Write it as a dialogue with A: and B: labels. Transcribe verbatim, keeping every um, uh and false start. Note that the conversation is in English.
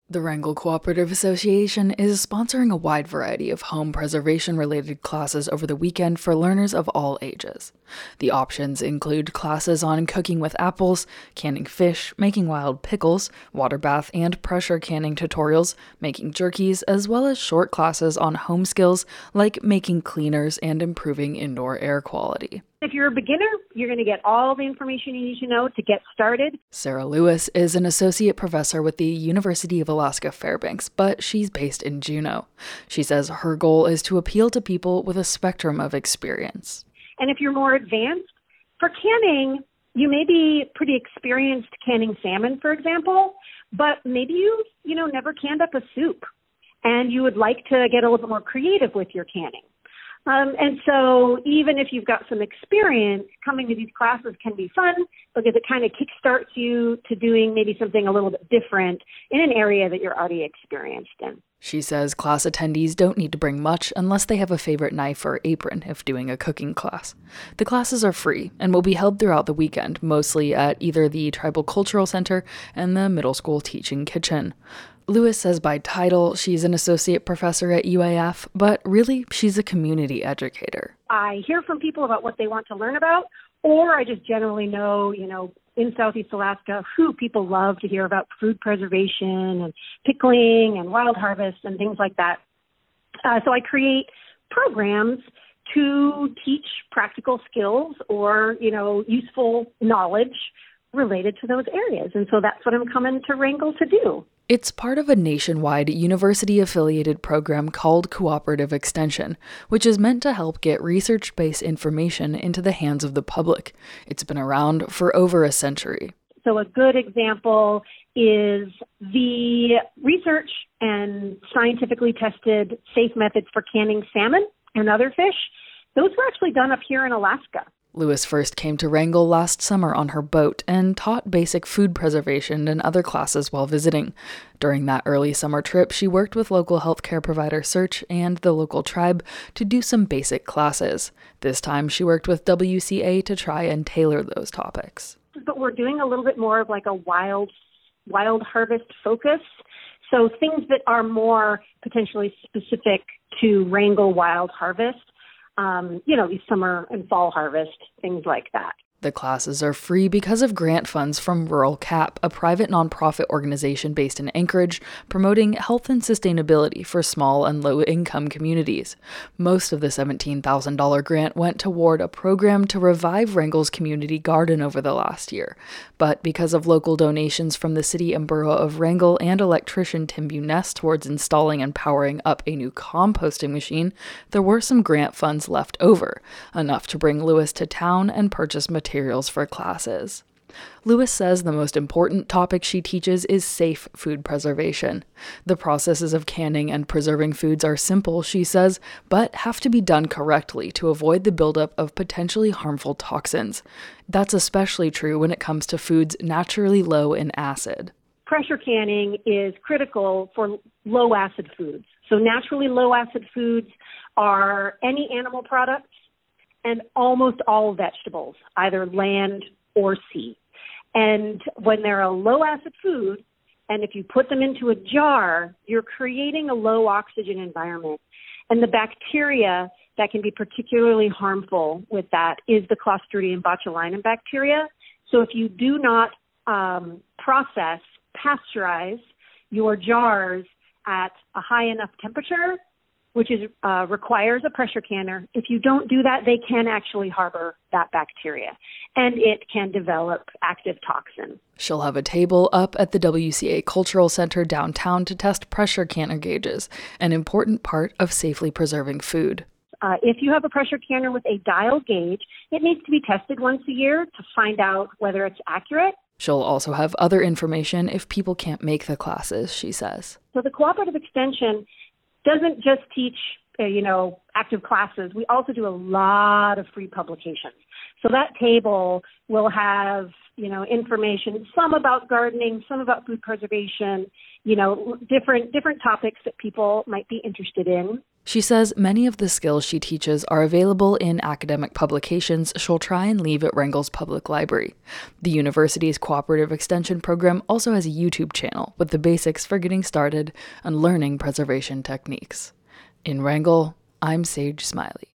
A: The Wrangell Cooperative Association is sponsoring a wide variety of home preservation-related classes over the weekend for learners of all ages. The options include classes on cooking with apples, canning fish, making wild pickles, water bath and pressure canning tutorials, making jerkies, as well as short classes on home skills like making cleaners and improving indoor air quality.
B: If you're a beginner, you're going to get all the information you need to know to get started.
A: Sarah Lewis is an associate professor with the University of Alaska Fairbanks, but she's based in Juneau. She says her goal is to appeal to people with a spectrum of experience.
B: And if you're more advanced, for canning, you may be pretty experienced canning salmon, for example, but maybe you, you know, never canned up a soup and you would like to get a little bit more creative with your canning. Um, and so even if you've got some experience, coming to these classes can be fun because it kind of kickstarts you to doing maybe something a little bit different in an area that you're already experienced in.
A: She says class attendees don't need to bring much unless they have a favorite knife or apron if doing a cooking class. The classes are free and will be held throughout the weekend, mostly at either the Tribal Cultural Center and the Middle School Teaching Kitchen. Lewis says by title she's an associate professor at U A F, but really she's a community educator.
B: I hear from people about what they want to learn about, or I just generally know, you know, in Southeast Alaska, who people love to hear about food preservation and pickling and wild harvest and things like that. Uh, so I create programs to teach practical skills or, you know, useful knowledge related to those areas. And so that's what I'm coming to Wrangell to do.
A: It's part of a nationwide university-affiliated program called Cooperative Extension, which is meant to help get research-based information into the hands of the public. It's been around for over a century.
B: So a good example is the research and scientifically tested safe methods for canning salmon and other fish. Those were actually done up here in Alaska.
A: Lewis first came to Wrangell last summer on her boat and taught basic food preservation and other classes while visiting. During that early summer trip, she worked with local healthcare provider Search and the local tribe to do some basic classes. This time, she worked with W C A to try and tailor those topics.
B: But we're doing a little bit more of like a wild, wild harvest focus. So things that are more potentially specific to Wrangell wild harvest. Um, you know, these summer and fall harvest, things like that.
A: The classes are free because of grant funds from Rural CAP, a private nonprofit organization based in Anchorage, promoting health and sustainability for small and low-income communities. Most of the seventeen thousand dollars grant went toward a program to revive Wrangell's community garden over the last year. But because of local donations from the city and borough of Wrangell and electrician Tim Buness towards installing and powering up a new composting machine, there were some grant funds left over, enough to bring Lewis to town and purchase materials materials for classes. Lewis says the most important topic she teaches is safe food preservation. The processes of canning and preserving foods are simple, she says, but have to be done correctly to avoid the buildup of potentially harmful toxins. That's especially true when it comes to foods naturally low in acid.
B: Pressure canning is critical for low acid foods. So naturally low acid foods are any animal products and almost all vegetables, either land or sea. And when they're a low-acid food, and if you put them into a jar, you're creating a low-oxygen environment. And the bacteria that can be particularly harmful with that is the Clostridium botulinum bacteria. So if you do not um, process, pasteurize your jars at a high enough temperature, which is uh, requires a pressure canner. If you don't do that, they can actually harbor that bacteria, and it can develop active toxin.
A: She'll have a table up at the W C A Cultural Center downtown to test pressure canner gauges, an important part of safely preserving food.
B: Uh, if you have a pressure canner with a dial gauge, it needs to be tested once a year to find out whether it's accurate.
A: She'll also have other information if people can't make the classes, she says.
B: So the Cooperative Extension doesn't just teach, uh, you know, active classes. We also do a lot of free publications. So that table will have, you know, information, some about gardening, some about food preservation, you know, different different topics that people might be interested in.
A: She says many of the skills she teaches are available in academic publications she'll try and leave at Wrangel's Public Library. The university's cooperative extension program also has a YouTube channel with the basics for getting started and learning preservation techniques. In Wrangell, I'm Sage Smiley.